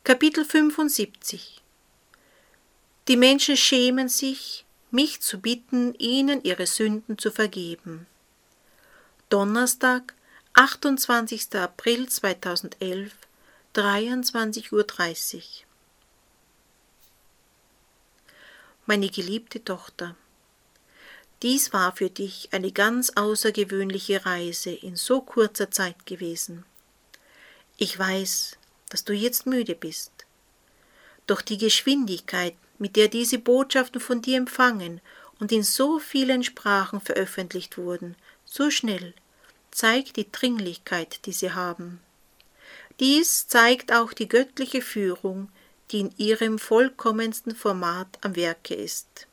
Kapitel 75. Die Menschen schämen sich, mich zu bitten, ihnen ihre Sünden zu vergeben. Donnerstag, 28. April 2011, 23:30 Uhr. Meine geliebte Tochter, dies war für dich eine ganz außergewöhnliche Reise in so kurzer Zeit gewesen. Ich weiß, dass du jetzt müde bist. Doch die Geschwindigkeit, mit der diese Botschaften von dir empfangen und in so vielen Sprachen veröffentlicht wurden, so schnell, zeigt die Dringlichkeit, die sie haben. Dies zeigt auch die göttliche Führung, die in ihrem vollkommensten Format am Werke ist.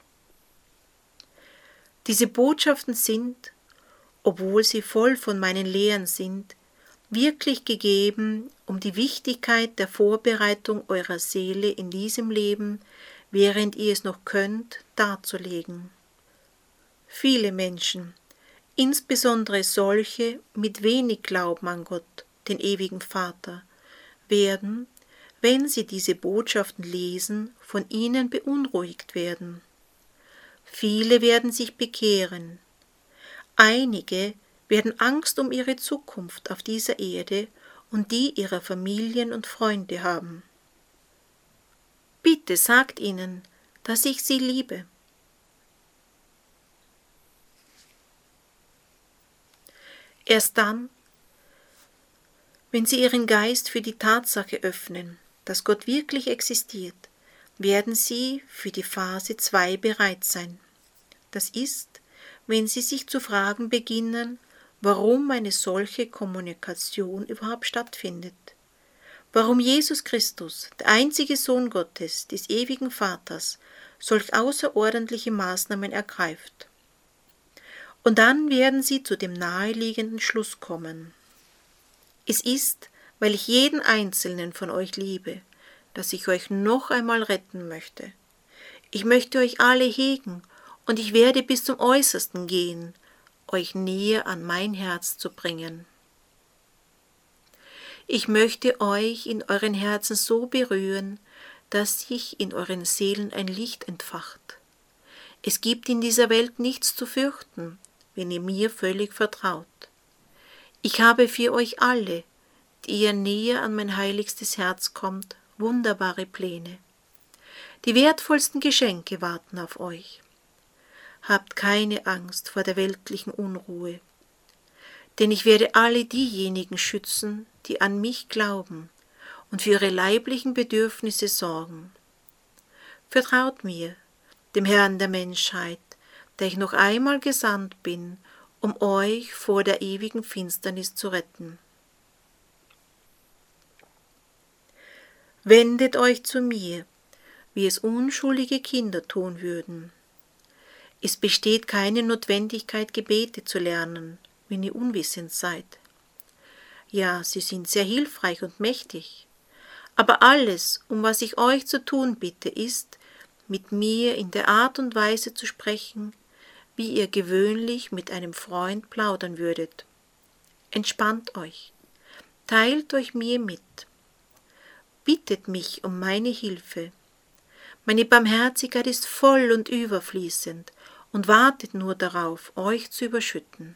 Diese Botschaften sind, obwohl sie voll von meinen Lehren sind, wirklich gegeben, um die Wichtigkeit der Vorbereitung eurer Seele in diesem Leben, während ihr es noch könnt, darzulegen. Viele Menschen, insbesondere solche mit wenig Glauben an Gott, den ewigen Vater, werden, wenn sie diese Botschaften lesen, von ihnen beunruhigt werden. Viele werden sich bekehren. Einige werden Angst um ihre Zukunft auf dieser Erde und die ihrer Familien und Freunde haben. Bitte sagt ihnen, dass ich sie liebe. Erst dann, wenn sie ihren Geist für die Tatsache öffnen, dass Gott wirklich existiert, werden sie für die Phase 2 bereit sein. Das ist, wenn sie sich zu fragen beginnen, warum eine solche Kommunikation überhaupt stattfindet. Warum Jesus Christus, der einzige Sohn Gottes, des ewigen Vaters, solch außerordentliche Maßnahmen ergreift. Und dann werden sie zu dem naheliegenden Schluss kommen. Es ist, weil ich jeden einzelnen von euch liebe, dass ich euch noch einmal retten möchte. Ich möchte euch alle hegen und ich werde bis zum Äußersten gehen, euch näher an mein Herz zu bringen. Ich möchte euch in euren Herzen so berühren, dass sich in euren Seelen ein Licht entfacht. Es gibt in dieser Welt nichts zu fürchten, wenn ihr mir völlig vertraut. Ich habe für euch alle, die ihr näher an mein heiligstes Herz kommt, wunderbare Pläne. Die wertvollsten Geschenke warten auf euch. Habt keine Angst vor der weltlichen Unruhe, denn ich werde alle diejenigen schützen, die an mich glauben und für ihre leiblichen Bedürfnisse sorgen. Vertraut mir, dem Herrn der Menschheit, der ich noch einmal gesandt bin, um euch vor der ewigen Finsternis zu retten. Wendet euch zu mir, wie es unschuldige Kinder tun würden. Es besteht keine Notwendigkeit, Gebete zu lernen, wenn ihr unwissend seid. Ja, sie sind sehr hilfreich und mächtig, aber alles, um was ich euch zu tun bitte, ist, mit mir in der Art und Weise zu sprechen, wie ihr gewöhnlich mit einem Freund plaudern würdet. Entspannt euch, teilt euch mir mit, bittet mich um meine Hilfe. Meine Barmherzigkeit ist voll und überfließend und wartet nur darauf, euch zu überschütten.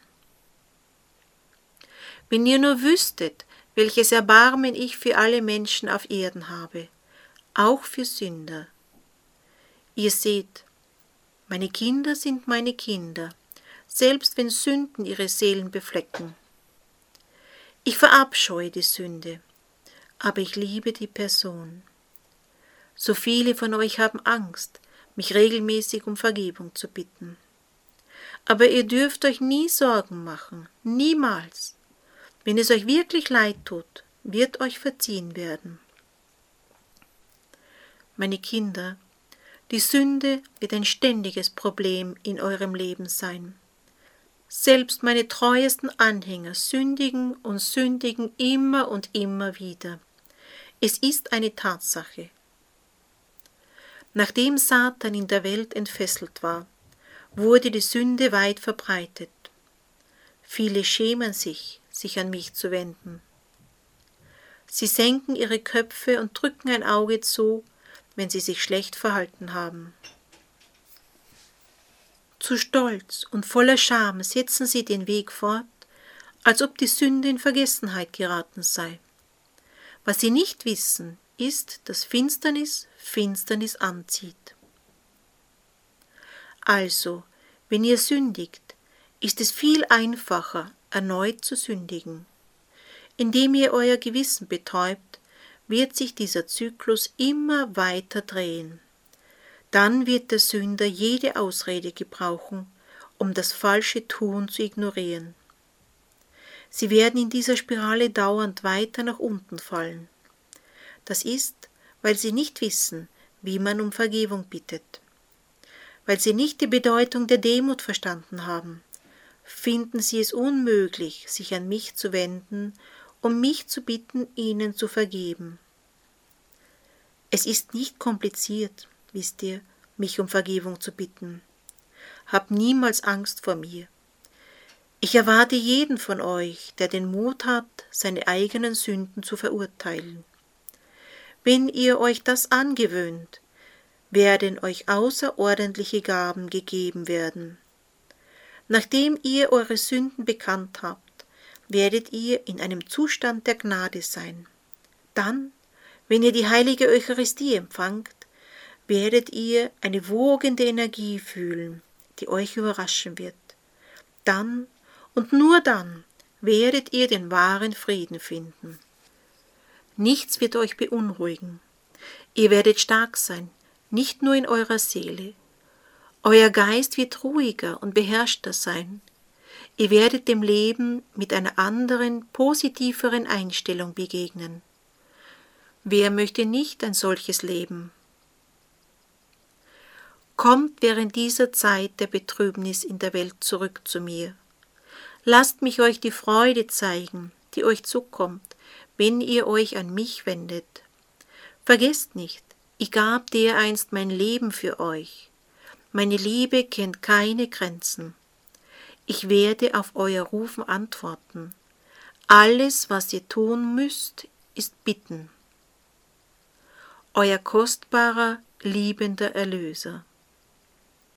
Wenn ihr nur wüsstet, welches Erbarmen ich für alle Menschen auf Erden habe, auch für Sünder. Ihr seht, meine Kinder sind meine Kinder, selbst wenn Sünden ihre Seelen beflecken. Ich verabscheue die Sünde, aber ich liebe die Person. So viele von euch haben Angst, mich regelmäßig um Vergebung zu bitten. Aber ihr dürft euch nie Sorgen machen, niemals. Wenn es euch wirklich leid tut, wird euch verziehen werden. Meine Kinder, die Sünde wird ein ständiges Problem in eurem Leben sein. Selbst meine treuesten Anhänger sündigen und sündigen immer und immer wieder. Es ist eine Tatsache. Nachdem Satan in der Welt entfesselt war, wurde die Sünde weit verbreitet. Viele schämen sich an mich zu wenden. Sie senken ihre Köpfe und drücken ein Auge zu, wenn sie sich schlecht verhalten haben. Zu stolz und voller Scham setzen sie den Weg fort, als ob die Sünde in Vergessenheit geraten sei. Was sie nicht wissen, ist, dass Finsternis Finsternis anzieht. Also, wenn ihr sündigt, ist es viel einfacher, erneut zu sündigen. Indem ihr euer Gewissen betäubt, wird sich dieser Zyklus immer weiter drehen. Dann wird der Sünder jede Ausrede gebrauchen, um das falsche Tun zu ignorieren. Sie werden in dieser Spirale dauernd weiter nach unten fallen. Das ist, weil sie nicht wissen, wie man um Vergebung bittet. Weil sie nicht die Bedeutung der Demut verstanden haben, finden sie es unmöglich, sich an mich zu wenden, um mich zu bitten, ihnen zu vergeben. Es ist nicht kompliziert, wisst ihr, mich um Vergebung zu bitten. Habt niemals Angst vor mir. Ich erwarte jeden von euch, der den Mut hat, seine eigenen Sünden zu verurteilen. Wenn ihr euch das angewöhnt, werden euch außerordentliche Gaben gegeben werden. Nachdem ihr eure Sünden bekannt habt, werdet ihr in einem Zustand der Gnade sein. Dann, wenn ihr die heilige Eucharistie empfangt, werdet ihr eine wogende Energie fühlen, die euch überraschen wird. Dann und nur dann werdet ihr den wahren Frieden finden. Nichts wird euch beunruhigen. Ihr werdet stark sein, nicht nur in eurer Seele. Euer Geist wird ruhiger und beherrschter sein. Ihr werdet dem Leben mit einer anderen, positiveren Einstellung begegnen. Wer möchte nicht ein solches Leben? Kommt während dieser Zeit der Betrübnis in der Welt zurück zu mir. Lasst mich euch die Freude zeigen, die euch zukommt, wenn ihr euch an mich wendet. Vergesst nicht, ich gab dereinst mein Leben für euch. Meine Liebe kennt keine Grenzen. Ich werde auf euer Rufen antworten. Alles, was ihr tun müsst, ist bitten. Euer kostbarer, liebender Erlöser.